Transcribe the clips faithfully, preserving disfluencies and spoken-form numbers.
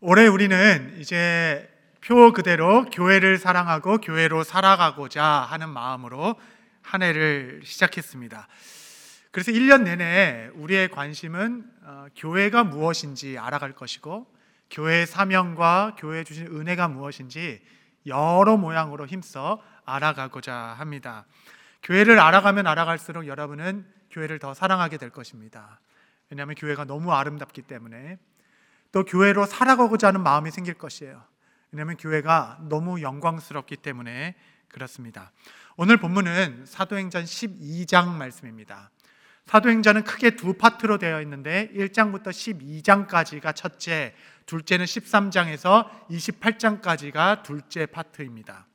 올해 우리는 이제 표 그대로 교회를 사랑하고 교회로 살아가고자 하는 마음으로 한 해를 시작했습니다. 그래서 일 년 내내 우리의 관심은 어, 교회가 무엇인지 알아갈 것이고, 교회의 사명과 교회에 주신 은혜가 무엇인지 여러 모양으로 힘써 알아가고자 합니다. 교회를 알아가면 알아갈수록 여러분은 교회를 더 사랑하게 될 것입니다. 왜냐하면 교회가 너무 아름답기 때문에, 또 교회로 살아가고자 하는 마음이 생길 것이에요. 왜냐하면 교회가 너무 영광스럽기 때문에 그렇습니다. 오늘 본문은 사도행전 십이 장 말씀입니다. 사도행전은 크게 두 파트로 되어 있는데 일 장부터 십이 장까지가 첫째, 둘째는 십삼 장에서 이십팔 장까지가 둘째 파트입니다.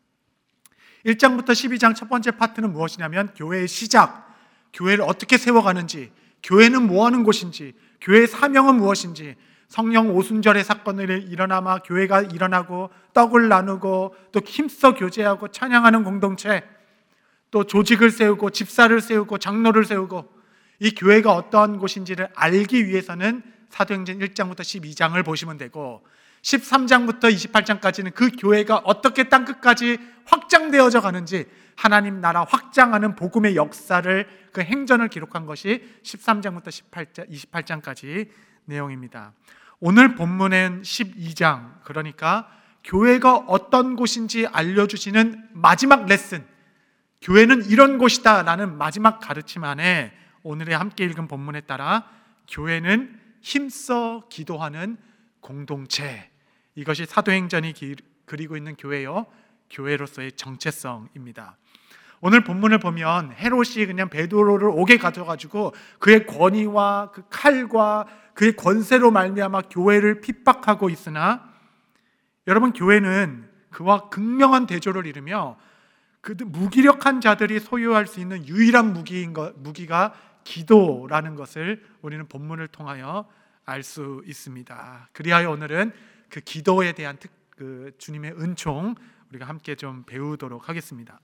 일 장부터 십이 장 첫 번째 파트는 무엇이냐면 교회의 시작, 교회를 어떻게 세워가는지, 교회는 뭐하는 곳인지, 교회의 사명은 무엇인지, 성령 오순절의 사건들이 일어나마 교회가 일어나고 떡을 나누고 또 힘써 교제하고 찬양하는 공동체, 또 조직을 세우고 집사를 세우고 장로를 세우고, 이 교회가 어떠한 곳인지를 알기 위해서는 사도행전 일 장부터 십이 장을 보시면 되고, 십삼 장부터 이십팔 장까지는 그 교회가 어떻게 땅끝까지 확장되어져 가는지, 하나님 나라 확장하는 복음의 역사를, 그 행전을 기록한 것이 십삼 장부터 이십팔 장까지 내용입니다. 오늘 본문은 십이 장, 그러니까 교회가 어떤 곳인지 알려주시는 마지막 레슨, 교회는 이런 곳이다 라는 마지막 가르침 안에 오늘의 함께 읽은 본문에 따라 교회는 힘써 기도하는 공동체, 이것이 사도행전이 기, 그리고 있는 교회요, 교회로서의 정체성입니다. 오늘 본문을 보면 헤롯이 그냥 베드로를 옥에 가져가지고 그의 권위와 그 칼과 그의 권세로 말미암아 교회를 핍박하고 있으나, 여러분, 교회는 그와 극명한 대조를 이루며 그 무기력한 자들이 소유할 수 있는 유일한 무기인 것, 무기가 기도라는 것을 우리는 본문을 통하여 알 수 있습니다. 그리하여 오늘은 그 기도에 대한 특, 그 주님의 은총 우리가 함께 좀 배우도록 하겠습니다.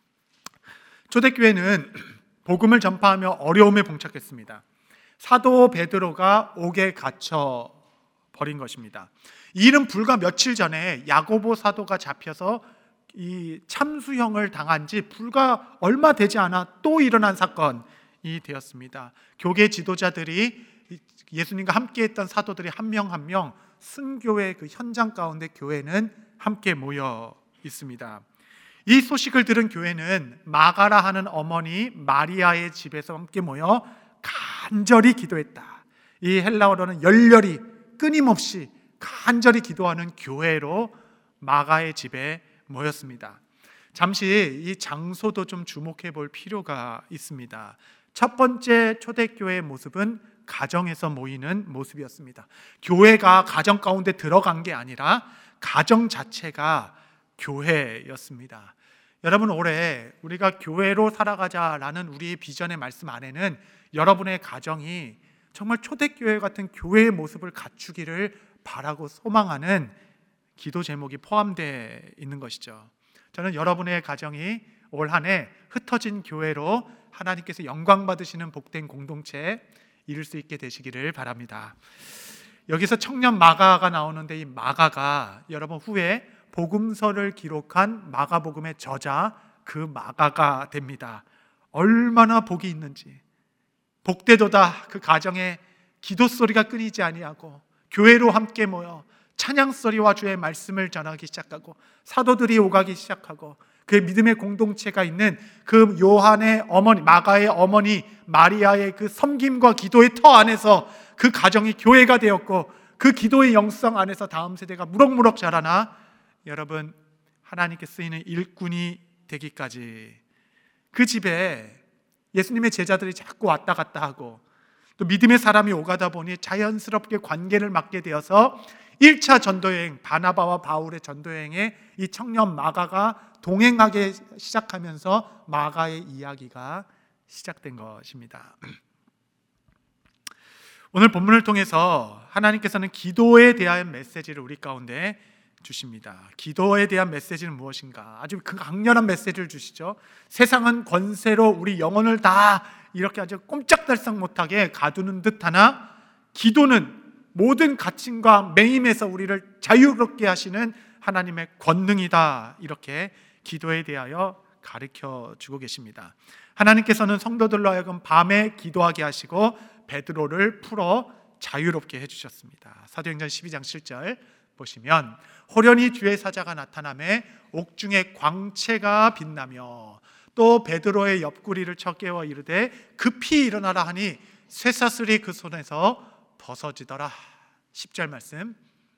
초대교회는 복음을 전파하며 어려움에 봉착했습니다. 사도 베드로가 옥에 갇혀 버린 것입니다. 이 일은 불과 며칠 전에 야고보 사도가 잡혀서 이 참수형을 당한 지 불과 얼마 되지 않아 또 일어난 사건이 되었습니다. 교계 지도자들이 예수님과 함께했던 사도들이 한 명 한 명 순교의 그 현장 가운데 교회는 함께 모여 있습니다. 이 소식을 들은 교회는 마가라 하는 어머니 마리아의 집에서 함께 모여 간절히 기도했다. 이 헬라어로는 열렬히, 끊임없이 간절히 기도하는 교회로 마가의 집에 모였습니다. 잠시 이 장소도 좀 주목해 볼 필요가 있습니다. 첫 번째 초대교회의 모습은 가정에서 모이는 모습이었습니다. 교회가 가정 가운데 들어간 게 아니라 가정 자체가 교회였습니다. 여러분, 올해 우리가 교회로 살아가자라는 우리의 비전의 말씀 안에는 여러분의 가정이 정말 초대교회 같은 교회의 모습을 갖추기를 바라고 소망하는 기도 제목이 포함되어 있는 것이죠. 저는 여러분의 가정이 올 한 해 흩어진 교회로 하나님께서 영광 받으시는 복된 공동체 이룰 수 있게 되시기를 바랍니다. 여기서 청년 마가가 나오는데, 이 마가가 여러분 후에 복음서를 기록한 마가복음의 저자, 그 마가가 됩니다. 얼마나 복이 있는지, 복되도다 그 가정에 기도 소리가 끊이지 아니하고 교회로 함께 모여 찬양 소리와 주의 말씀을 전하기 시작하고 사도들이 오가기 시작하고 그 믿음의 공동체가 있는 그 요한의 어머니, 마가의 어머니 마리아의 그 섬김과 기도의 터 안에서 그 가정이 교회가 되었고, 그 기도의 영성 안에서 다음 세대가 무럭무럭 자라나 여러분 하나님께 쓰이는 일꾼이 되기까지, 그 집에 예수님의 제자들이 자꾸 왔다 갔다 하고 또 믿음의 사람이 오가다 보니 자연스럽게 관계를 맺게 되어서 일 차 전도여행, 바나바와 바울의 전도여행에 이 청년 마가가 동행하기 시작하면서 마가의 이야기가 시작된 것입니다. 오늘 본문을 통해서 하나님께서는 기도에 대한 메시지를 우리 가운데 주십니다. 기도에 대한 메시지는 무엇인가? 아주 그 강렬한 메시지를 주시죠. 세상은 권세로 우리 영혼을 다 이렇게 아주 꼼짝달싹 못하게 가두는 듯 하나, 기도는 모든 갇힘과 매임에서 우리를 자유롭게 하시는 하나님의 권능이다. 이렇게 기도에 대하여 가르쳐 주고 계십니다. 하나님께서는 성도들로 하여금 밤에 기도하게 하시고 베드로를 풀어 자유롭게 해주셨습니다. 사도행전 십이 장 칠 절 보시면 호련히 주의 사자가 나타나매 옥중에 광채가 빛나며 또 베드로의 옆구리를 쳐 깨워 이르되 급히 일어나라 하니 쇠사슬이 그 손에서 벗어지더라. 십 절 말씀.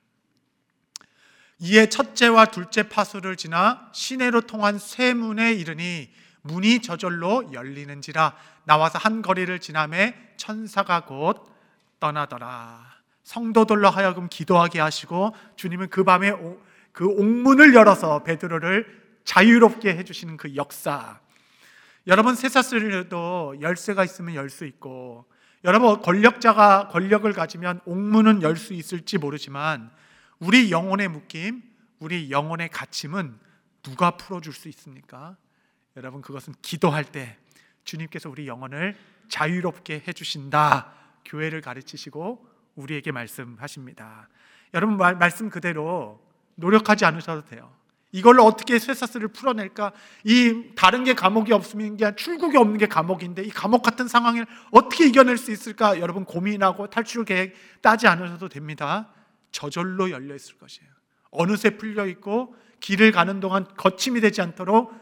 이에 첫째와 둘째 파수를 지나 시내로 통한 쇠문에 이르니 문이 저절로 열리는지라 나와서 한 거리를 지나매 천사가 곧 떠나더라. 성도들로 하여금 기도하게 하시고 주님은 그 밤에 그 옥문을 열어서 베드로를 자유롭게 해주시는 그 역사. 여러분, 쇠사슬에도 열쇠가 있으면 열 수 있고, 여러분 권력자가 권력을 가지면 옥문은 열 수 있을지 모르지만 우리 영혼의 묶임, 우리 영혼의 갇힘은 누가 풀어줄 수 있습니까? 여러분, 그것은 기도할 때 주님께서 우리 영혼을 자유롭게 해주신다. 교회를 가르치시고 우리에게 말씀하십니다. 여러분, 말, 말씀 그대로 노력하지 않으셔도 돼요. 이걸로 어떻게 쇠사슬을 풀어낼까? 이 다른 게 감옥이 없으면 그냥 출국이 없는 게 감옥인데 이 감옥 같은 상황을 어떻게 이겨낼 수 있을까? 여러분 고민하고 탈출 계획 따지 않으셔도 됩니다. 저절로 열려 있을 것이에요. 어느새 풀려 있고 길을 가는 동안 거침이 되지 않도록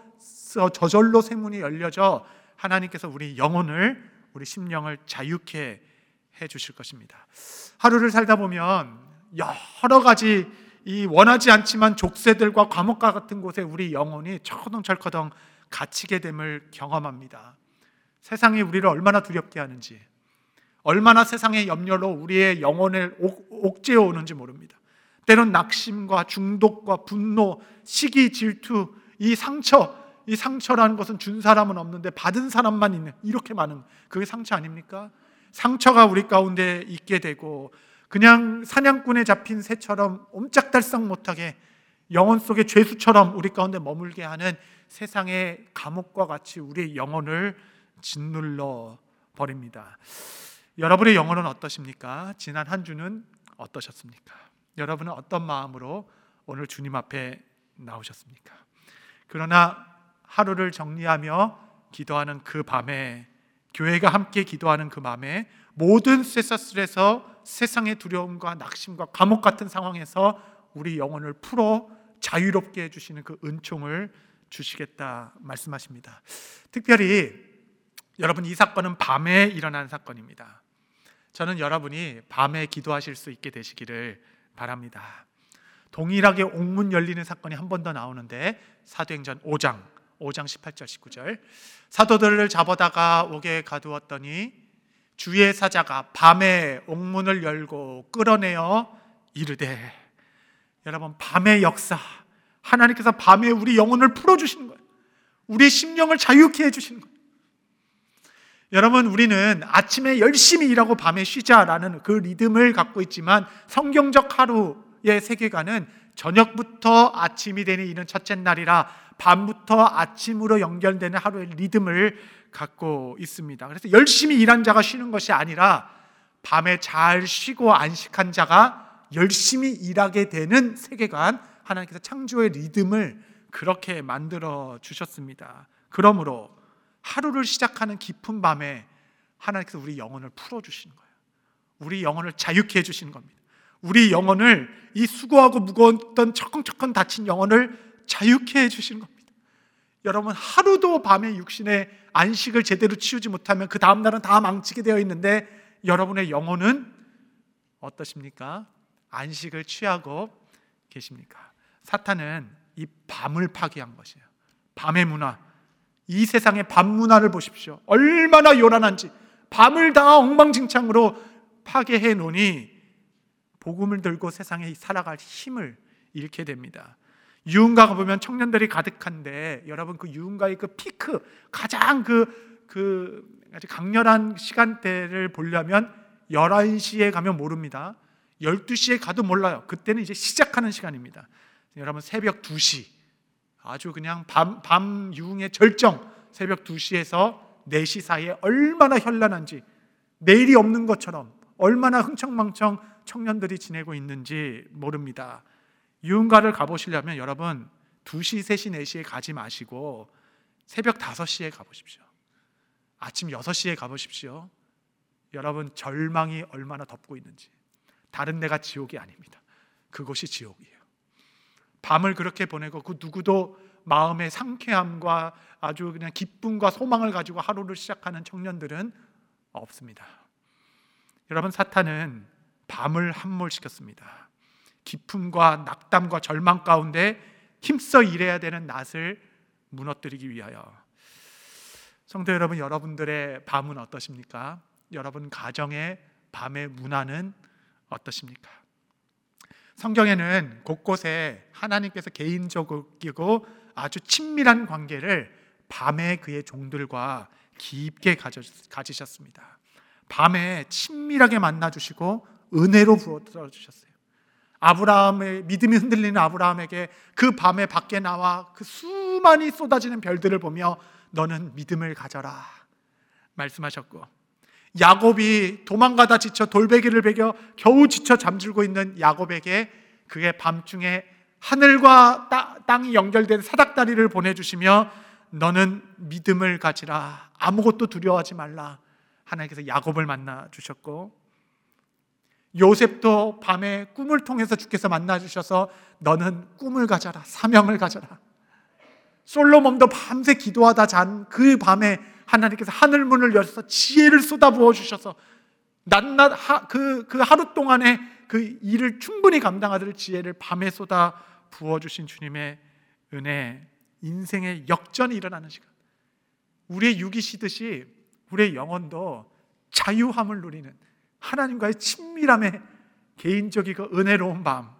저절로 쇠문이 열려져 하나님께서 우리 영혼을, 우리 심령을 자유케 해 주실 것입니다. 하루를 살다 보면 여러 가지 이 원하지 않지만 족쇄들과 감옥과 같은 곳에 우리 영혼이 철커덩철커덩 갇히게 됨을 경험합니다. 세상이 우리를 얼마나 두렵게 하는지, 얼마나 세상의 염려로 우리의 영혼을 옥죄어 오는지 모릅니다. 때론 낙심과 중독과 분노, 시기, 질투, 이 상처, 이 상처라는 것은 준 사람은 없는데 받은 사람만 있는, 이렇게 많은, 그게 상처 아닙니까? 상처가 우리 가운데 있게 되고 그냥 사냥꾼에 잡힌 새처럼 옴짝달싹 못하게 영혼 속의 죄수처럼 우리 가운데 머물게 하는 세상의 감옥과 같이 우리의 영혼을 짓눌러 버립니다. 여러분의 영혼은 어떠십니까? 지난 한 주는 어떠셨습니까? 여러분은 어떤 마음으로 오늘 주님 앞에 나오셨습니까? 그러나 하루를 정리하며 기도하는 그 밤에, 교회가 함께 기도하는 그 밤에 모든 쇠사슬에서 세상의 두려움과 낙심과 감옥 같은 상황에서 우리 영혼을 풀어 자유롭게 해주시는 그 은총을 주시겠다 말씀하십니다. 특별히 여러분, 이 사건은 밤에 일어난 사건입니다. 저는 여러분이 밤에 기도하실 수 있게 되시기를 바랍니다. 동일하게 옥문 열리는 사건이 한 번 더 나오는데 사도행전 오 장 오 장 십팔 절 십구 절. 사도들을 잡아다가 옥에 가두었더니 주의 사자가 밤에 옥문을 열고 끌어내어 이르되. 여러분, 밤의 역사, 하나님께서 밤에 우리 영혼을 풀어주시는 거예요. 우리 심령을 자유케 해주시는 거예요. 여러분, 우리는 아침에 열심히 일하고 밤에 쉬자라는 그 리듬을 갖고 있지만 성경적 하루의 세계관은 저녁부터 아침이 되는 이는 첫째 날이라 밤부터 아침으로 연결되는 하루의 리듬을 갖고 있습니다. 그래서 열심히 일한 자가 쉬는 것이 아니라 밤에 잘 쉬고 안식한 자가 열심히 일하게 되는 세계관, 하나님께서 창조의 리듬을 그렇게 만들어 주셨습니다. 그러므로 하루를 시작하는 깊은 밤에 하나님께서 우리 영혼을 풀어주시는 거예요. 우리 영혼을 자유케 해주시는 겁니다. 우리 영혼을, 이 수고하고 무거웠던 철컹철컹 다친 영혼을 자유케 해주시는 겁니다. 여러분, 하루도 밤에 육신의 안식을 제대로 치우지 못하면 그 다음 날은 다 망치게 되어 있는데 여러분의 영혼은 어떠십니까? 안식을 취하고 계십니까? 사탄은 이 밤을 파괴한 것이에요. 밤의 문화, 이 세상의 밤 문화를 보십시오. 얼마나 요란한지 밤을 다 엉망진창으로 파괴해 놓으니 복음을 들고 세상에 살아갈 힘을 잃게 됩니다. 유흥가가 보면 청년들이 가득한데 여러분, 그 유흥가의 그 피크, 가장 그, 그 아주 강렬한 시간대를 보려면 열한 시에 가면 모릅니다. 열두 시에 가도 몰라요. 그때는 이제 시작하는 시간입니다. 여러분, 새벽 두 시, 아주 그냥 밤, 밤 유흥의 절정, 새벽 두 시에서 네 시 사이에 얼마나 현란한지, 내일이 없는 것처럼 얼마나 흥청망청 청년들이 지내고 있는지 모릅니다. 유흥가를 가보시려면 여러분 두 시, 세 시, 네 시에 가지 마시고 새벽 다섯 시에 가보십시오. 아침 여섯 시에 가보십시오. 여러분 절망이 얼마나 덮고 있는지. 다른 데가 지옥이 아닙니다. 그곳이 지옥이에요. 밤을 그렇게 보내고 그 누구도 마음의 상쾌함과 아주 그냥 기쁨과 소망을 가지고 하루를 시작하는 청년들은 없습니다. 여러분, 사탄은 밤을 함몰시켰습니다. 기쁨과 낙담과 절망 가운데 힘써 일해야 되는 낫을 무너뜨리기 위하여. 성도 여러분, 여러분들의 밤은 어떠십니까? 여러분 가정의 밤의 문화는 어떠십니까? 성경에는 곳곳에 하나님께서 개인적이고 아주 친밀한 관계를 밤에 그의 종들과 깊게 가지셨습니다. 밤에 친밀하게 만나주시고 은혜로 부어주셨어요. 아브라함의 믿음이 흔들리는 아브라함에게 그 밤에 밖에 나와 그 수많이 쏟아지는 별들을 보며 너는 믿음을 가져라 말씀하셨고, 야곱이 도망가다 지쳐 돌베개를 베겨 겨우 지쳐 잠들고 있는 야곱에게 그의 밤중에 하늘과 따, 땅이 연결된 사닥다리를 보내주시며 너는 믿음을 가지라, 아무것도 두려워하지 말라 하나님께서 야곱을 만나 주셨고, 요셉도 밤에 꿈을 통해서 주께서 만나 주셔서 너는 꿈을 가져라, 사명을 가져라. 솔로몬도 밤새 기도하다 잔 그 밤에 하나님께서 하늘문을 열어서 지혜를 쏟아부어 주셔서 낮낮 그, 그 하루 동안에 그 일을 충분히 감당하도록 지혜를 밤에 쏟아 부어주신 주님의 은혜, 인생의 역전이 일어나는 시간. 우리의 육이 쉬듯이 우리의 영혼도 자유함을 누리는 하나님과의 친밀함의 개인적이고 은혜로운 밤.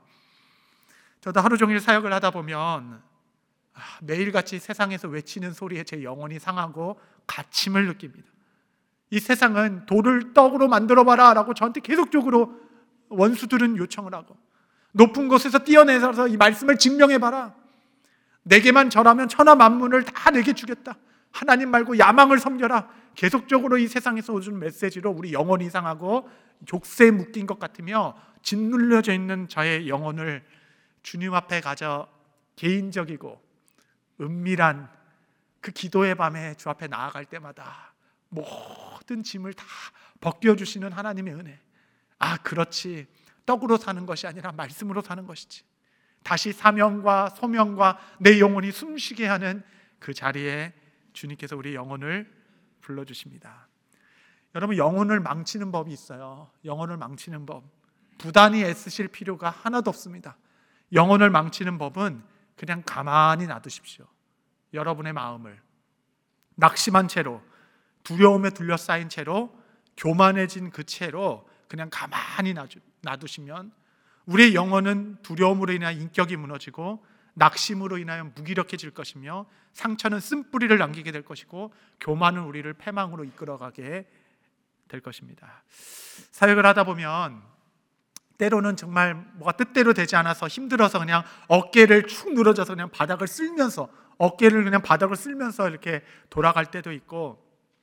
저도 하루 종일 사역을 하다 보면 매일같이 세상에서 외치는 소리에 제 영혼이 상하고 가침을 느낍니다. 이 세상은 돌을 떡으로 만들어봐라 라고 저한테 계속적으로 원수들은 요청을 하고, 높은 곳에서 뛰어내서 이 말씀을 증명해봐라, 내게만 절하면 천하 만문을 다 내게 주겠다, 하나님 말고 야망을 섬겨라, 계속적으로 이 세상에서 오는 메시지로 우리 영혼이 상하고 족쇄에 묶인 것 같으며 짓눌려져 있는 저의 영혼을 주님 앞에 가져 개인적이고 은밀한 그 기도의 밤에 주 앞에 나아갈 때마다 모든 짐을 다 벗겨주시는 하나님의 은혜. 아, 그렇지, 떡으로 사는 것이 아니라 말씀으로 사는 것이지. 다시 사명과 소명과 내 영혼이 숨쉬게 하는 그 자리에 주님께서 우리 영혼을 불러주십니다. 여러분, 영혼을 망치는 법이 있어요. 영혼을 망치는 법, 부단히 애쓰실 필요가 하나도 없습니다. 영혼을 망치는 법은 그냥 가만히 놔두십시오. 여러분의 마음을 낙심한 채로, 두려움에 둘러싸인 채로, 교만해진 그 채로 그냥 가만히 놔두시면 우리의 영혼은 두려움으로 인하여 인격이 무너지고 낙심으로 인하여 무기력해질 것이며 상처는 쓴뿌리를 남기게 될 것이고 교만은 우리를 패망으로 이끌어가게 될 것입니다. 사역을 하다 보면 때로는 정말 뭐가 뜻대로 되지 않아서 힘들어서 그냥 어깨를 축 늘어져서 그냥 바닥을 쓸면서 어깨를 그냥 바닥을 쓸면서 이렇게 돌아갈 때도 있고,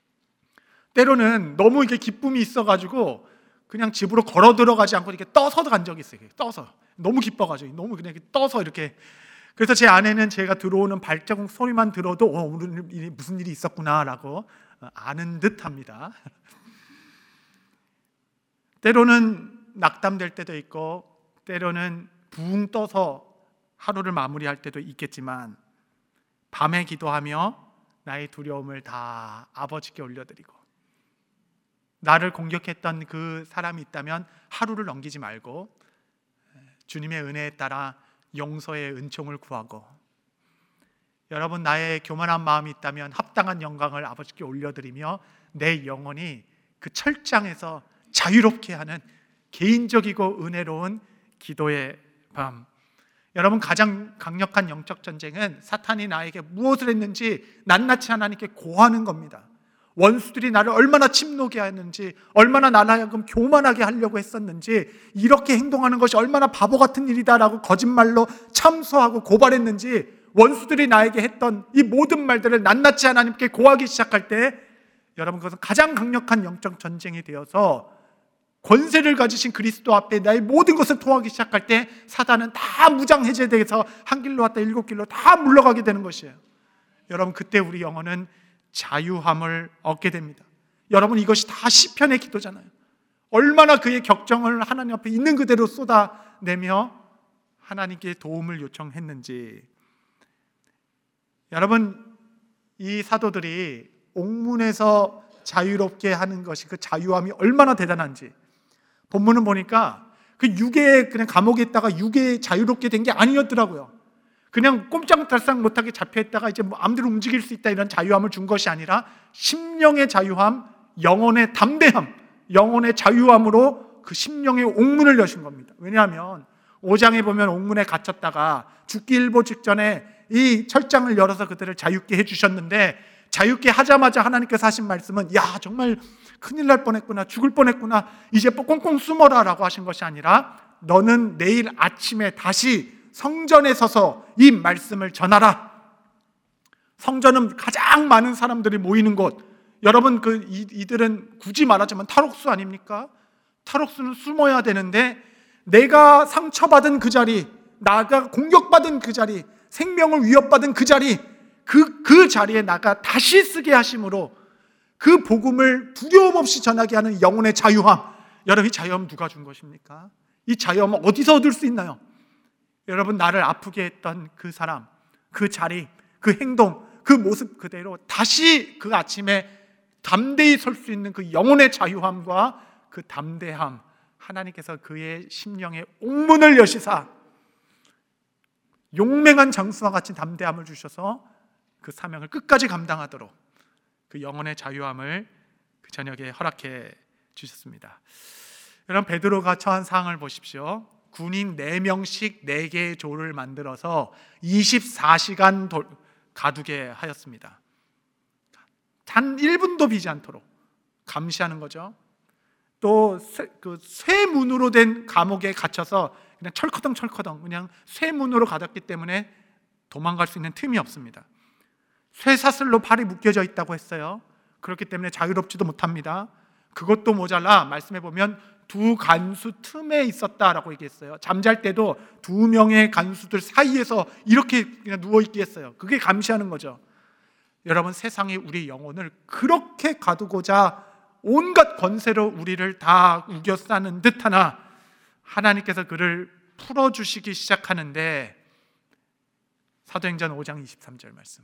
때로는 너무 이게 기쁨이 있어가지고 그냥 집으로 걸어 들어가지 않고 이렇게 떠서 간 적이 있어요. 떠서 너무 기뻐가지고 너무 그냥 이렇게 떠서 이렇게. 그래서 제 아내는 제가 들어오는 발자국 소리만 들어도 어, 오늘 무슨 일이 있었구나라고 아는 듯합니다. 때로는 낙담될 때도 있고 때로는 붕 떠서 하루를 마무리할 때도 있겠지만 밤에 기도하며 나의 두려움을 다 아버지께 올려드리고, 나를 공격했던 그 사람이 있다면 하루를 넘기지 말고 주님의 은혜에 따라 용서의 은총을 구하고, 여러분 나의 교만한 마음이 있다면 합당한 영광을 아버지께 올려드리며 내 영혼이 그 철장에서 자유롭게 하는 개인적이고 은혜로운 기도의 밤. 여러분, 가장 강력한 영적 전쟁은 사탄이 나에게 무엇을 했는지 낱낱이 하나님께 고하는 겁니다. 원수들이 나를 얼마나 침노게 하는지, 얼마나 나를 하여금 교만하게 하려고 했었는지, 이렇게 행동하는 것이 얼마나 바보 같은 일이다라고 거짓말로 참소하고 고발했는지, 원수들이 나에게 했던 이 모든 말들을 낱낱이 하나님께 고하기 시작할 때 여러분, 그것은 가장 강력한 영적 전쟁이 되어서 권세를 가지신 그리스도 앞에 나의 모든 것을 토하기 시작할 때 사단은 다 무장해제돼서 한 길로 왔다 일곱 길로 다 물러가게 되는 것이에요. 여러분, 그때 우리 영혼은 자유함을 얻게 됩니다. 여러분, 이것이 다 시편의 기도잖아요. 얼마나 그의 격정을 하나님 앞에 있는 그대로 쏟아내며 하나님께 도움을 요청했는지. 여러분, 이 사도들이 옥문에서 자유롭게 하는 것이, 그 자유함이 얼마나 대단한지 본문은 보니까 그 육에 그냥 감옥에 있다가 육에 자유롭게 된 게 아니었더라고요. 그냥 꼼짝달싹 못하게 잡혀 있다가 이제 뭐 마음대로 움직일 수 있다 이런 자유함을 준 것이 아니라 심령의 자유함, 영혼의 담대함, 영혼의 자유함으로 그 심령의 옥문을 여신 겁니다. 왜냐하면 오 장에 보면 옥문에 갇혔다가 죽기 일보 직전에 이 철장을 열어서 그들을 자유케 해주셨는데, 자유케 하자마자 하나님께서 하신 말씀은 야, 정말 큰일 날 뻔했구나, 죽을 뻔했구나, 이제 꽁꽁 숨어라 라고 하신 것이 아니라 너는 내일 아침에 다시 성전에 서서 이 말씀을 전하라. 성전은 가장 많은 사람들이 모이는 곳. 여러분, 그 이, 이들은 굳이 말하자면 탈옥수 아닙니까? 탈옥수는 숨어야 되는데 내가 상처받은 그 자리, 나가 공격받은 그 자리, 생명을 위협받은 그 자리, 그, 그 자리에 나가 다시 쓰게 하심으로 그 복음을 두려움 없이 전하게 하는 영혼의 자유함. 여러분, 이 자유함 누가 준 것입니까? 이 자유함은 어디서 얻을 수 있나요? 여러분, 나를 아프게 했던 그 사람, 그 자리, 그 행동, 그 모습 그대로 다시 그 아침에 담대히 설 수 있는 그 영혼의 자유함과 그 담대함, 하나님께서 그의 심령에 옥문을 여시사 용맹한 장수와 같이 담대함을 주셔서 그 사명을 끝까지 감당하도록 그 영혼의 자유함을 그 저녁에 허락해 주셨습니다. 여러분, 베드로가 처한 상황을 보십시오. 군인 네 명씩 네 개의 조를 만들어서 이십사 시간 도, 가두게 하였습니다. 단 일 분도 비지 않도록 감시하는 거죠. 또 그 쇠문으로 된 감옥에 갇혀서 그냥 철커덩 철커덩 그냥 쇠문으로 가뒀기 때문에 도망갈 수 있는 틈이 없습니다. 쇠사슬로 팔이 묶여져 있다고 했어요. 그렇기 때문에 자유롭지도 못합니다. 그것도 모자라 말씀해 보면 두 간수 틈에 있었다라고 얘기했어요. 잠잘 때도 두 명의 간수들 사이에서 이렇게 그냥 누워있게 했어요. 그게 감시하는 거죠. 여러분, 세상이 우리 영혼을 그렇게 가두고자 온갖 권세로 우리를 다 우겨싸는 듯하나 하나님께서 그를 풀어주시기 시작하는데, 사도행전 오 장 이십삼 절 말씀,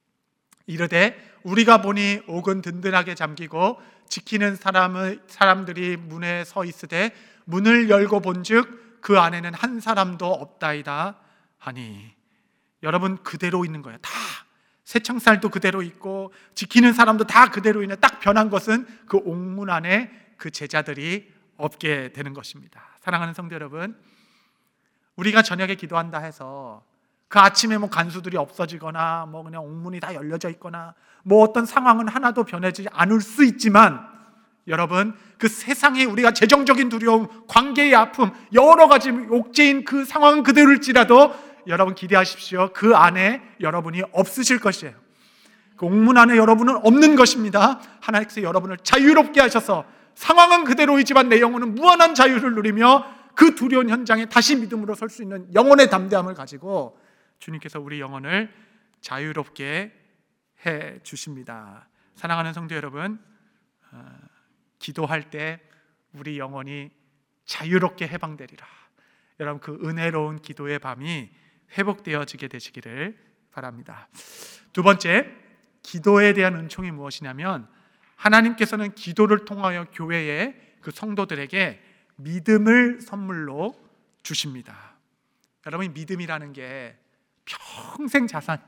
이르되 우리가 보니 옥은 든든하게 잠기고 지키는 사람의, 사람들이 문에 서 있으되 문을 열고 본즉 그 안에는 한 사람도 없다이다 하니. 여러분, 그대로 있는 거예요. 다 새창살도 그대로 있고 지키는 사람도 다 그대로 있는, 딱 변한 것은 그 옥문 안에 그 제자들이 없게 되는 것입니다. 사랑하는 성도 여러분, 우리가 저녁에 기도한다 해서 그 아침에 뭐 간수들이 없어지거나 뭐 그냥 옥문이 다 열려져 있거나 뭐 어떤 상황은 하나도 변하지 않을 수 있지만, 여러분, 그 세상에 우리가 재정적인 두려움, 관계의 아픔, 여러 가지 옥죄인 그 상황은 그대로일지라도 여러분 기대하십시오. 그 안에 여러분이 없으실 것이에요. 그 옥문 안에 여러분은 없는 것입니다. 하나님께서 여러분을 자유롭게 하셔서 상황은 그대로이지만 내 영혼은 무한한 자유를 누리며 그 두려운 현장에 다시 믿음으로 설 수 있는 영혼의 담대함을 가지고 주님께서 우리 영혼을 자유롭게 해 주십니다. 사랑하는 성도 여러분, 어, 기도할 때 우리 영혼이 자유롭게 해방되리라. 여러분, 그 은혜로운 기도의 밤이 회복되어지게 되시기를 바랍니다. 두 번째, 기도에 대한 은총이 무엇이냐면, 하나님께서는 기도를 통하여 교회의 그 성도들에게 믿음을 선물로 주십니다. 여러분, 믿음이라는 게 평생 자산,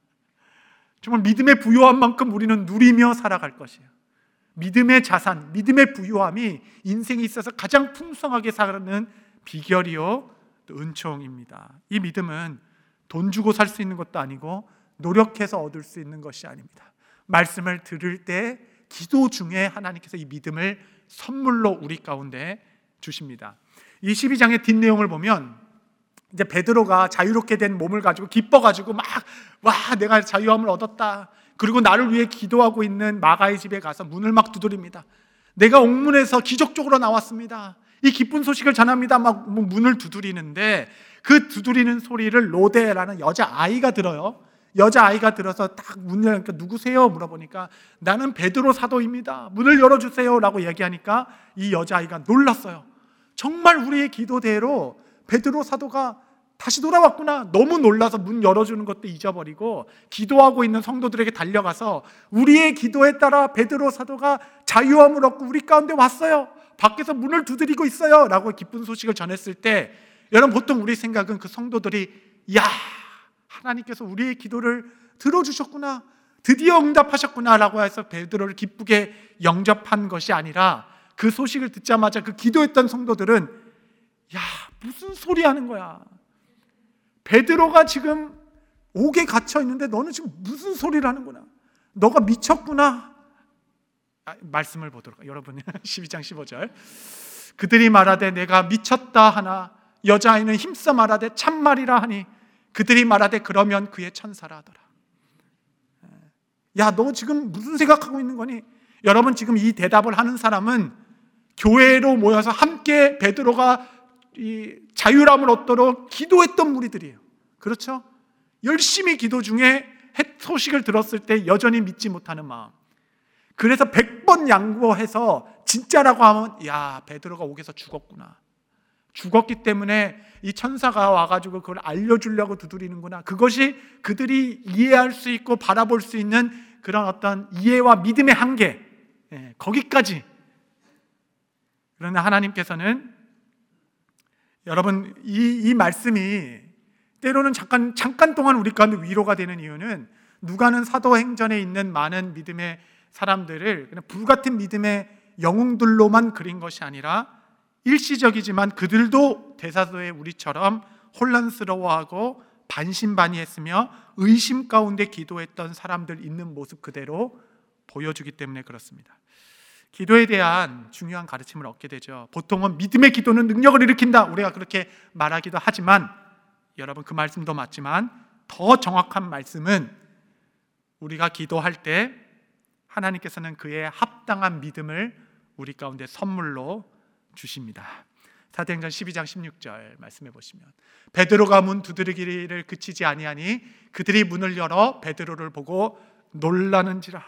정말 믿음의 부요한 만큼 우리는 누리며 살아갈 것이에요. 믿음의 자산, 믿음의 부요함이 인생에 있어서 가장 풍성하게 사는 비결이요 또 은총입니다. 이 믿음은 돈 주고 살 수 있는 것도 아니고 노력해서 얻을 수 있는 것이 아닙니다. 말씀을 들을 때 기도 중에 하나님께서 이 믿음을 선물로 우리 가운데 주십니다. 이 십이 장의 뒷내용을 보면 이제 베드로가 자유롭게 된 몸을 가지고 기뻐가지고 막 와, 내가 자유함을 얻었다. 그리고 나를 위해 기도하고 있는 마가의 집에 가서 문을 막 두드립니다. 내가 옥문에서 기적적으로 나왔습니다. 이 기쁜 소식을 전합니다. 막 문을 두드리는데 그 두드리는 소리를 로데라는 여자아이가 들어요. 여자아이가 들어서 딱 문을 열니까 누구세요? 물어보니까 나는 베드로 사도입니다. 문을 열어주세요 라고 얘기하니까 이 여자아이가 놀랐어요. 정말 우리의 기도대로 베드로 사도가 다시 돌아왔구나. 너무 놀라서 문 열어주는 것도 잊어버리고 기도하고 있는 성도들에게 달려가서 우리의 기도에 따라 베드로 사도가 자유함을 얻고 우리 가운데 왔어요. 밖에서 문을 두드리고 있어요 라고 기쁜 소식을 전했을 때 여러분 보통 우리 생각은 그 성도들이 야 하나님께서 우리의 기도를 들어주셨구나, 드디어 응답하셨구나 라고 해서 베드로를 기쁘게 영접한 것이 아니라 그 소식을 듣자마자 그 기도했던 성도들은 야 무슨 소리 하는 거야, 베드로가 지금 옥에 갇혀 있는데 너는 지금 무슨 소리를 하는구나, 너가 미쳤구나. 아, 말씀을 보도록 여러분 십이 장 십오 절 그들이 말하되 내가 미쳤다 하나 여자아이는 힘써 말하되 참말이라 하니 그들이 말하되 그러면 그의 천사라 하더라. 야 너 지금 무슨 생각하고 있는 거니? 여러분 지금 이 대답을 하는 사람은 교회로 모여서 함께 베드로가 이 자유함을 얻도록 기도했던 무리들이에요. 그렇죠? 열심히 기도 중에 소식을 들었을 때 여전히 믿지 못하는 마음. 그래서 백 번 양보해서 진짜라고 하면 야 베드로가 옥에서 죽었구나, 죽었기 때문에 이 천사가 와가지고 그걸 알려주려고 두드리는구나. 그것이 그들이 이해할 수 있고 바라볼 수 있는 그런 어떤 이해와 믿음의 한계, 예, 거기까지. 그러나 하나님께서는 여러분 이, 이 말씀이 때로는 잠깐, 잠깐 동안 우리 가운데 위로가 되는 이유는 누가는 사도행전에 있는 많은 믿음의 사람들을 그냥 불같은 믿음의 영웅들로만 그린 것이 아니라 일시적이지만 그들도 대사도의 우리처럼 혼란스러워하고 반신반의했으며 의심 가운데 기도했던 사람들 있는 모습 그대로 보여주기 때문에 그렇습니다. 기도에 대한 중요한 가르침을 얻게 되죠. 보통은 믿음의 기도는 능력을 일으킨다, 우리가 그렇게 말하기도 하지만 여러분 그 말씀도 맞지만 더 정확한 말씀은 우리가 기도할 때 하나님께서는 그의 합당한 믿음을 우리 가운데 선물로 주십니다. 사도행전 십이 장 십육 절 말씀해 보시면 베드로가 문 두드리기를 그치지 아니하니 그들이 문을 열어 베드로를 보고 놀라는지라.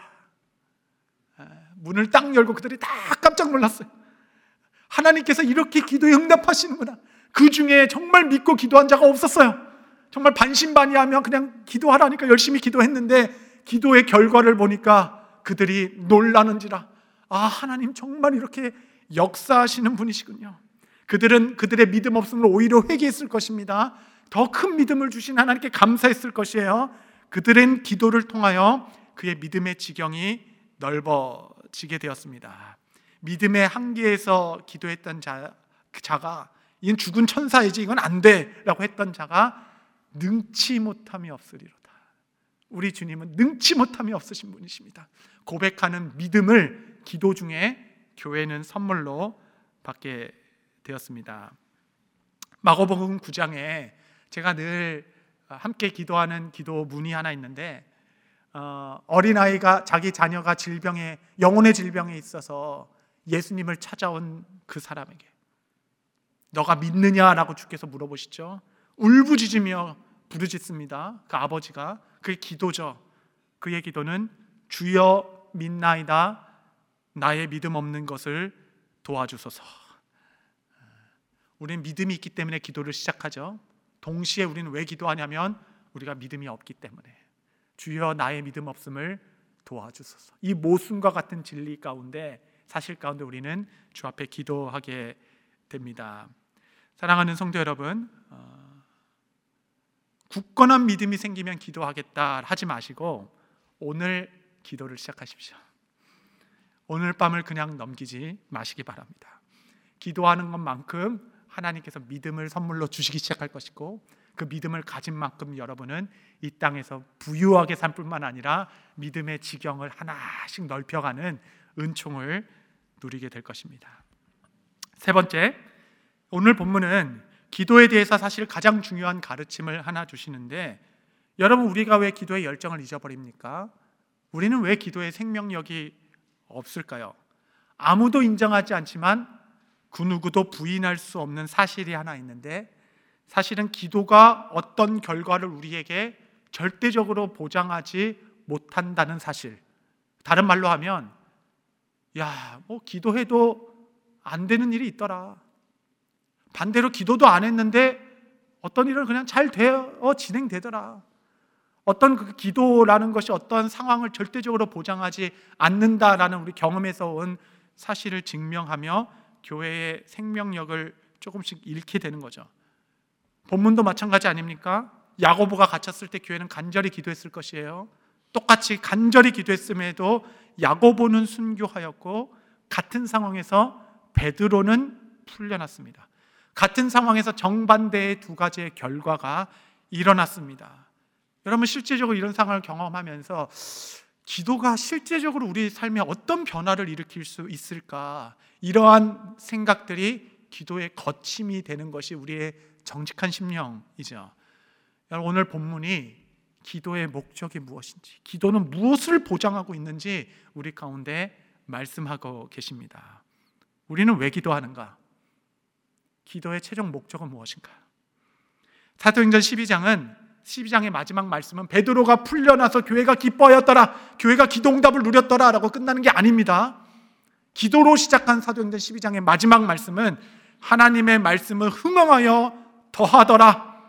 문을 딱 열고 그들이 다 깜짝 놀랐어요. 하나님께서 이렇게 기도에 응답하시는구나. 그 중에 정말 믿고 기도한 자가 없었어요. 정말 반신반의하며 그냥 기도하라니까 열심히 기도했는데 기도의 결과를 보니까 그들이 놀라는지라. 아 하나님 정말 이렇게 역사하시는 분이시군요. 그들은 그들의 믿음 없음을 오히려 회개했을 것입니다. 더 큰 믿음을 주신 하나님께 감사했을 것이에요. 그들은 기도를 통하여 그의 믿음의 지경이 넓어지게 되었습니다. 믿음의 한계에서 기도했던 자, 자가 이건 죽은 천사이지 이건 안 돼 라고 했던 자가 능치 못함이 없으리로다. 우리 주님은 능치 못함이 없으신 분이십니다. 고백하는 믿음을 기도 중에 교회는 선물로 받게 되었습니다. 마가복음 구 장에 제가 늘 함께 기도하는 기도문이 하나 있는데 어, 어린아이가 자기 자녀가 질병에 영혼의 질병에 있어서 예수님을 찾아온 그 사람에게 너가 믿느냐라고 주께서 물어보시죠. 울부짖으며 부르짖습니다. 그 아버지가 그의 기도죠. 그의 기도는 주여 믿나이다 나의 믿음 없는 것을 도와주소서. 우리는 믿음이 있기 때문에 기도를 시작하죠. 동시에 우리는 왜 기도하냐면 우리가 믿음이 없기 때문에 주여 나의 믿음 없음을 도와주소서. 이 모순과 같은 진리 가운데 사실 가운데 우리는 주 앞에 기도하게 됩니다. 사랑하는 성도 여러분, 어, 굳건한 믿음이 생기면 기도하겠다 하지 마시고 오늘 기도를 시작하십시오. 오늘 밤을 그냥 넘기지 마시기 바랍니다. 기도하는 것만큼 하나님께서 믿음을 선물로 주시기 시작할 것이고 그 믿음을 가진 만큼 여러분은 이 땅에서 부유하게 살 뿐만 아니라 믿음의 지경을 하나씩 넓혀가는 은총을 누리게 될 것입니다. 세 번째, 오늘 본문은 기도에 대해서 사실 가장 중요한 가르침을 하나 주시는데 여러분 우리가 왜 기도의 열정을 잊어버립니까? 우리는 왜 기도의 생명력이 없을까요? 아무도 인정하지 않지만 그 누구도 부인할 수 없는 사실이 하나 있는데, 사실은 기도가 어떤 결과를 우리에게 절대적으로 보장하지 못한다는 사실. 다른 말로 하면, 야, 뭐 기도해도 안 되는 일이 있더라. 반대로 기도도 안 했는데 어떤 일은 그냥 잘 되어 진행되더라. 어떤 그 기도라는 것이 어떤 상황을 절대적으로 보장하지 않는다라는 우리 경험에서 온 사실을 증명하며 교회의 생명력을 조금씩 잃게 되는 거죠. 본문도 마찬가지 아닙니까? 야고보가 갇혔을 때 교회는 간절히 기도했을 것이에요. 똑같이 간절히 기도했음에도 야고보는 순교하였고, 같은 상황에서 베드로는 풀려났습니다. 같은 상황에서 정반대의 두 가지의 결과가 일어났습니다. 여러분, 실제적으로 이런 상황을 경험하면서 기도가 실제적으로 우리 삶에 어떤 변화를 일으킬 수 있을까, 이러한 생각들이 기도의 거침이 되는 것이 우리의 정직한 심령이죠. 여러분, 오늘 본문이 기도의 목적이 무엇인지, 기도는 무엇을 보장하고 있는지 우리 가운데 말씀하고 계십니다. 우리는 왜 기도하는가? 기도의 최종 목적은 무엇인가? 사도행전 십이 장은 십이 장의 마지막 말씀은 베드로가 풀려나서 교회가 기뻐하였더라, 교회가 기도응답을 누렸더라 라고 끝나는 게 아닙니다. 기도로 시작한 사도행전 십이 장의 마지막 말씀은 하나님의 말씀을 흥황하여 더하더라.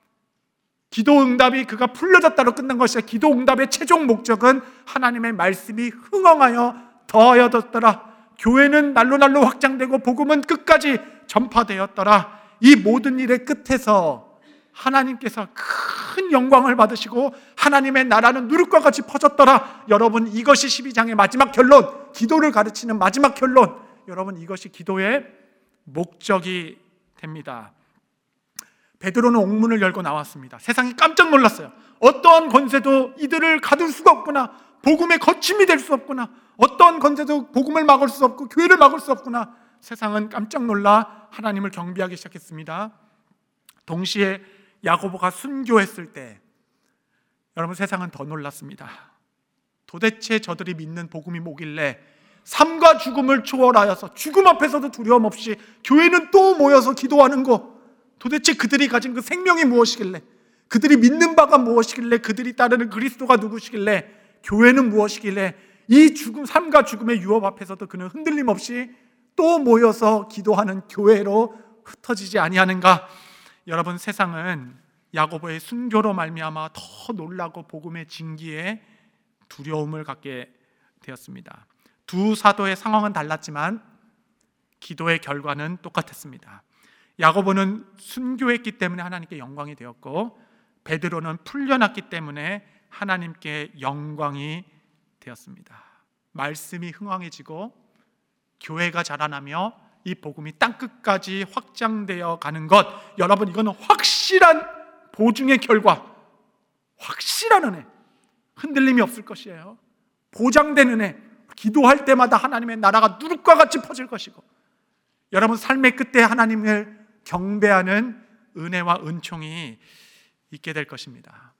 기도응답이 그가 풀려졌다로 끝난 것이야. 기도응답의 최종 목적은 하나님의 말씀이 흥황하여 더하여졌더라. 교회는 날로 날로 확장되고 복음은 끝까지 전파되었더라. 이 모든 일의 끝에서 하나님께서 큰 영광을 받으시고 하나님의 나라는 누룩과 같이 퍼졌더라. 여러분, 이것이 십이 장의 마지막 결론, 기도를 가르치는 마지막 결론. 여러분, 이것이 기도의 목적이 됩니다. 베드로는 옥문을 열고 나왔습니다. 세상이 깜짝 놀랐어요. 어떠한 권세도 이들을 가둘 수가 없구나. 복음의 거침이 될 수 없구나. 어떠한 권세도 복음을 막을 수 없고 교회를 막을 수 없구나. 세상은 깜짝 놀라 하나님을 경배하기 시작했습니다. 동시에 야고보가 순교했을 때 여러분, 세상은 더 놀랐습니다. 도대체 저들이 믿는 복음이 뭐길래 삶과 죽음을 초월하여서 죽음 앞에서도 두려움 없이 교회는 또 모여서 기도하는 거, 도대체 그들이 가진 그 생명이 무엇이길래, 그들이 믿는 바가 무엇이길래, 그들이 따르는 그리스도가 누구시길래, 교회는 무엇이길래 이 죽음, 삶과 죽음의 유업 앞에서도 그는 흔들림 없이 또 모여서 기도하는 교회로 흩어지지 아니하는가? 여러분, 세상은 야고보의 순교로 말미암아 더 놀라고 복음의 진기에 두려움을 갖게 되었습니다. 두 사도의 상황은 달랐지만 기도의 결과는 똑같았습니다. 야고보는 순교했기 때문에 하나님께 영광이 되었고, 베드로는 풀려났기 때문에 하나님께 영광이 되었습니다. 말씀이 흥왕해지고 교회가 자라나며 이 복음이 땅끝까지 확장되어 가는 것, 여러분, 이거는 확실한 보증의 결과, 확실한 은혜, 흔들림이 없을 것이에요. 보장된 은혜, 기도할 때마다 하나님의 나라가 누룩과 같이 퍼질 것이고, 여러분, 삶의 끝에 하나님을 경배하는 은혜와 은총이 있게 될 것입니다.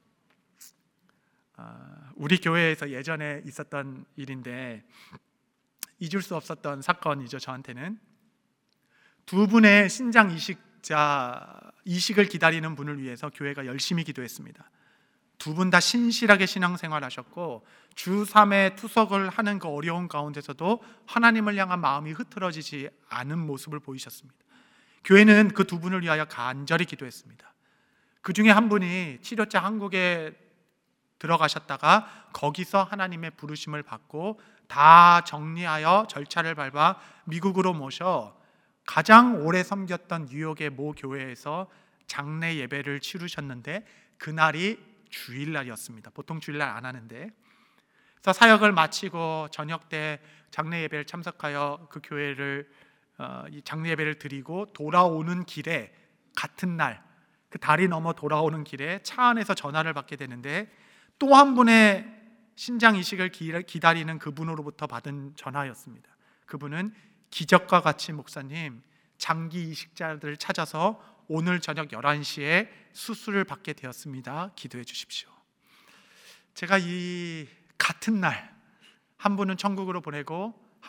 우리 교회에서 예전에 있었던 일인데 잊을 수 없었던 사건이죠. 저한테는 두 분의 신장 이식자 이식을 기다리는 분을 위해서 교회가 열심히 기도했습니다. 두 분 다 신실하게 신앙생활 하셨고 주삼 회 투석을 하는 그 어려운 가운데서도 하나님을 향한 마음이 흐트러지지 않은 모습을 보이셨습니다. 교회는 그 두 분을 위하여 간절히 기도했습니다. 그 중에 한 분이 치료차 한국에 들어가셨다가 거기서 하나님의 부르심을 받고 다 정리하여 절차를 밟아 미국으로 모셔 가장 오래 섬겼던 뉴욕의 모 교회에서 장례 예배를 치르셨는데 그날이 주일날이었습니다. 보통 주일날 안 하는데, 그래서 사역을 마치고 저녁 때 장례 예배를 참석하여 그 교회를 어, 이 장례 예배를 드리고 돌아오는 길에, 같은 날 그 다리 넘어 돌아오는 길에 차 안에서 전화를 받게 되는데 또 한 분의 신장 이식을 기다리는 그분으로부터 받은 전화였습니다. 그분은 기적과 같이 목사님, 장기 이식자들을 찾아서 오늘 저녁 열한 시에 수술을 받게 되었습니다. 기도해 주십시오. 제가 이 같은 날 한 분은 천국으로 보내고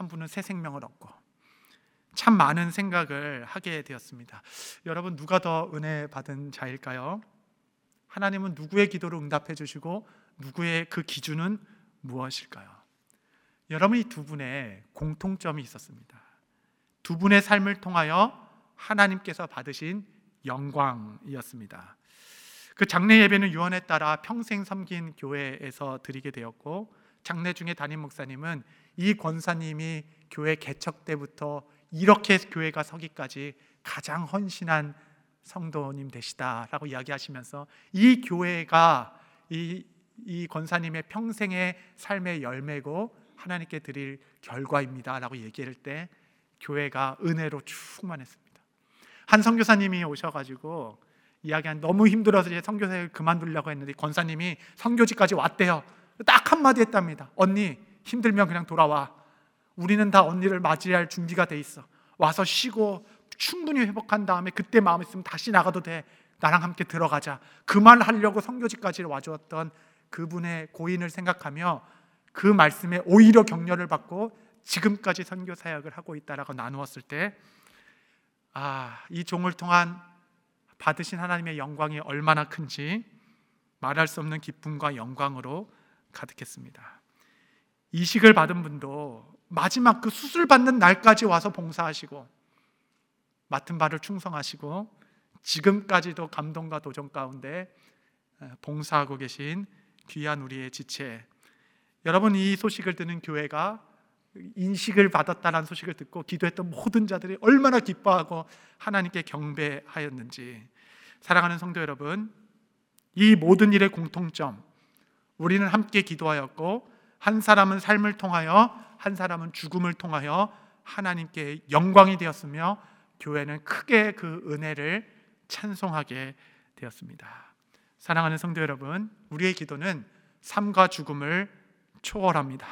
한 분은 새 생명을 얻고, 참 많은 생각을 하게 되었습니다. 여러분, 누가 더 은혜 받은 자일까요? 하나님은 누구의 기도를 응답해 주시고 누구의 그 기준은 무엇일까요? 여러분, 이 두 분의 공통점이 있었습니다. 두 분의 삶을 통하여 하나님께서 받으신 영광이었습니다. 그 장례 예배는 유언에 따라 평생 섬긴 교회에서 드리게 되었고, 장례 중에 담임 목사님은 이 권사님이 교회 개척 때부터 이렇게 교회가 서기까지 가장 헌신한 성도님 되시다라고 이야기하시면서 이 교회가 이, 이 권사님의 평생의 삶의 열매고 하나님께 드릴 결과입니다 라고 얘기할 때 교회가 은혜로 충만했습니다. 한 선교사님이 오셔가지고 이야기한, 너무 힘들어서 이제 선교사를 그만두려고 했는데 권사님이 선교지까지 왔대요. 딱 한마디 했답니다. 언니, 힘들면 그냥 돌아와. 우리는 다 언니를 맞이할 준비가 돼 있어. 와서 쉬고 충분히 회복한 다음에 그때 마음 있으면 다시 나가도 돼. 나랑 함께 들어가자. 그 말 하려고 선교지까지 와주었던 그분의 고인을 생각하며 그 말씀에 오히려 격려를 받고 지금까지 선교 사역을 하고 있다라고 나누었을 때, 아, 이 종을 통한 받으신 하나님의 영광이 얼마나 큰지 말할 수 없는 기쁨과 영광으로 가득했습니다. 이식을 받은 분도 마지막 그 수술 받는 날까지 와서 봉사하시고 맡은 바를 충성하시고 지금까지도 감동과 도전 가운데 봉사하고 계신 귀한 우리의 지체, 여러분, 이 소식을 듣는 교회가 인식을 받았다는 소식을 듣고 기도했던 모든 자들이 얼마나 기뻐하고 하나님께 경배하였는지. 사랑하는 성도 여러분, 이 모든 일의 공통점, 우리는 함께 기도하였고 한 사람은 삶을 통하여, 한 사람은 죽음을 통하여 하나님께 영광이 되었으며 교회는 크게 그 은혜를 찬송하게 되었습니다. 사랑하는 성도 여러분, 우리의 기도는 삶과 죽음을 초월합니다.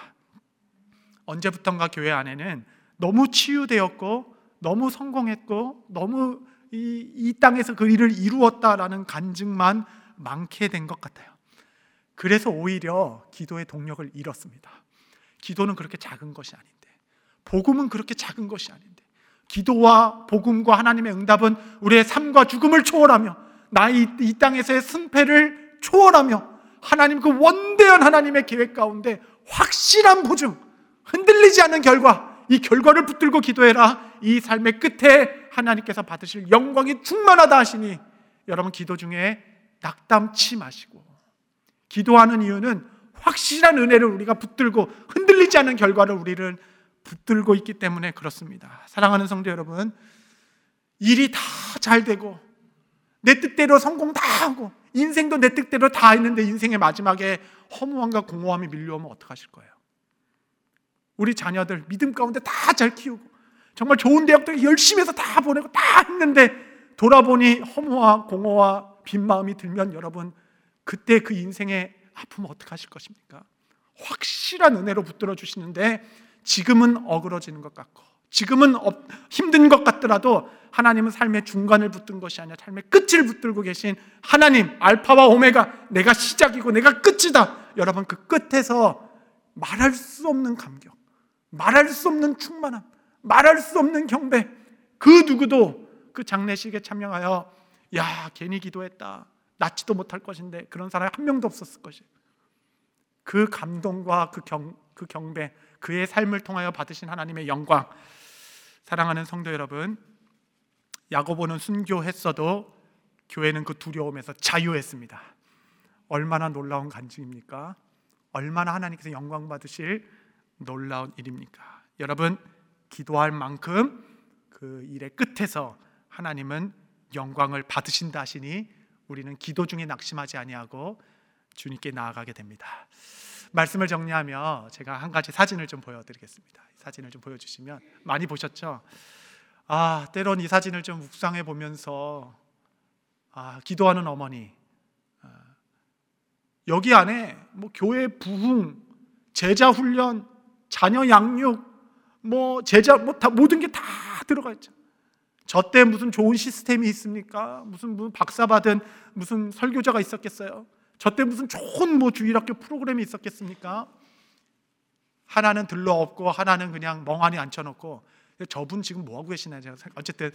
언제부턴가 교회 안에는 너무 치유되었고 너무 성공했고 너무 이, 이 땅에서 그 일을 이루었다라는 간증만 많게 된 것 같아요. 그래서 오히려 기도의 동력을 잃었습니다. 기도는 그렇게 작은 것이 아닌데, 복음은 그렇게 작은 것이 아닌데, 기도와 복음과 하나님의 응답은 우리의 삶과 죽음을 초월하며 나의 이 땅에서의 승패를 초월하며 하나님, 그 원대한 하나님의 계획 가운데 확실한 보증, 흔들리지 않는 결과, 이 결과를 붙들고 기도해라. 이 삶의 끝에 하나님께서 받으실 영광이 충만하다 하시니, 여러분, 기도 중에 낙담치 마시고, 기도하는 이유는 확실한 은혜를 우리가 붙들고 흔들리지 않는 결과를 우리를 붙들고 있기 때문에 그렇습니다. 사랑하는 성도 여러분, 일이 다 잘 되고 내 뜻대로 성공 다 하고 인생도 내 뜻대로 다 했는데 인생의 마지막에 허무함과 공허함이 밀려오면 어떡하실 거예요? 우리 자녀들 믿음 가운데 다 잘 키우고 정말 좋은 대학들 열심히 해서 다 보내고 다 했는데 돌아보니 허무와 공허와 빈 마음이 들면 여러분, 그때 그 인생의 아픔은 어떡하실 것입니까? 확실한 은혜로 붙들어 주시는데 지금은 어그러지는 것 같고 지금은 힘든 것 같더라도 하나님은 삶의 중간을 붙든 것이 아니라 삶의 끝을 붙들고 계신 하나님, 알파와 오메가, 내가 시작이고 내가 끝이다. 여러분, 그 끝에서 말할 수 없는 감격, 말할 수 없는 충만함, 말할 수 없는 경배, 그 누구도 그 장례식에 참여하여 야, 괜히 기도했다, 낫지도 못할 것인데 그런 사람이 한 명도 없었을 것이에요. 그 감동과 그, 경, 그 경배, 그의 삶을 통하여 받으신 하나님의 영광. 사랑하는 성도 여러분, 야고보는 순교했어도 교회는 그 두려움에서 자유했습니다. 얼마나 놀라운 간증입니까? 얼마나 하나님께서 영광 받으실 놀라운 일입니까? 여러분, 기도할 만큼 그 일의 끝에서 하나님은 영광을 받으신다 하시니 우리는 기도 중에 낙심하지 아니하고 주님께 나아가게 됩니다. 말씀을 정리하며 제가 한 가지 사진을 좀 보여드리겠습니다. 사진을 좀 보여주시면, 많이 보셨죠? 아, 때론 이 사진을 좀 묵상해 보면서 아, 기도하는 어머니, 아, 여기 안에 뭐 교회 부흥, 제자 훈련, 자녀 양육, 뭐 제자 뭐 다 모든 게 다 들어가 있죠. 저 때 무슨 좋은 시스템이 있습니까? 무슨, 무슨 박사 받은 무슨 설교자가 있었겠어요? 저 때 무슨 좋은 뭐 주일학교 프로그램이 있었겠습니까? 하나는 들러 없고 하나는 그냥 멍하니 앉혀놓고, 저분 지금 뭐하고 계시나. 제가 어쨌든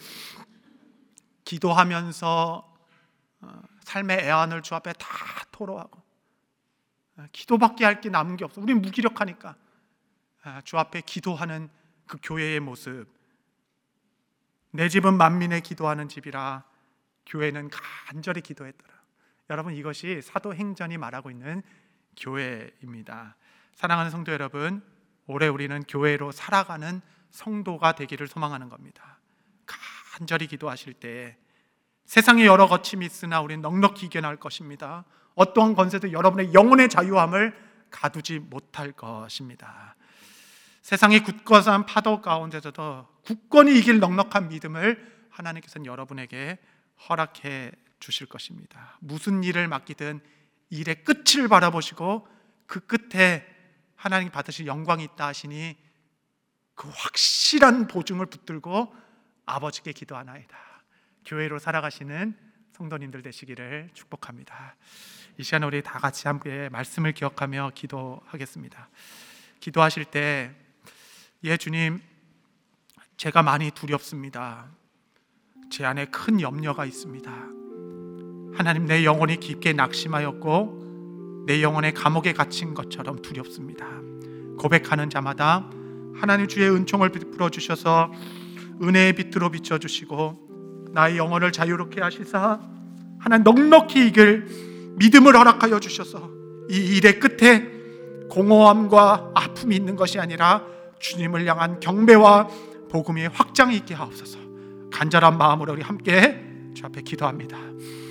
기도하면서 삶의 애환을 주 앞에 다 토로하고, 기도밖에 할 게 남은 게 없어. 우린 무기력하니까 주 앞에 기도하는 그 교회의 모습. 내 집은 만민의 기도하는 집이라 교회는 간절히 기도했더라. 여러분, 이것이 사도행전이 말하고 있는 교회입니다. 사랑하는 성도 여러분, 올해 우리는 교회로 살아가는 성도가 되기를 소망하는 겁니다. 간절히 기도하실 때 세상에 여러 거침이 있으나 우리는 넉넉히 이겨낼 것입니다. 어떠한 권세도 여러분의 영혼의 자유함을 가두지 못할 것입니다. 세상의 굳건한 파도 가운데서도 굳건히 이길 넉넉한 믿음을 하나님께서는 여러분에게 허락해 주실 것입니다. 무슨 일을 맡기든 일의 끝을 바라보시고 그 끝에 하나님 받으실 영광이 있다 하시니 그 확실한 보증을 붙들고 아버지께 기도하나이다. 교회로 살아가시는 성도님들 되시기를 축복합니다. 이 시간 우리 다 같이 함께 말씀을 기억하며 기도하겠습니다. 기도하실 때, 예 주님, 제가 많이 두렵습니다. 제 안에 큰 염려가 있습니다. 하나님, 내 영혼이 깊게 낙심하였고 내 영혼의 감옥에 갇힌 것처럼 두렵습니다. 고백하는 자마다 하나님 주의 은총을 베풀어 주셔서 은혜의 빛으로 비춰주시고 나의 영혼을 자유롭게 하시사 하나님 넉넉히 이길 믿음을 허락하여 주셔서 이 일의 끝에 공허함과 아픔이 있는 것이 아니라 주님을 향한 경배와 복음의 확장이 있게 하옵소서. 간절한 마음으로 우리 함께 주 앞에 기도합니다.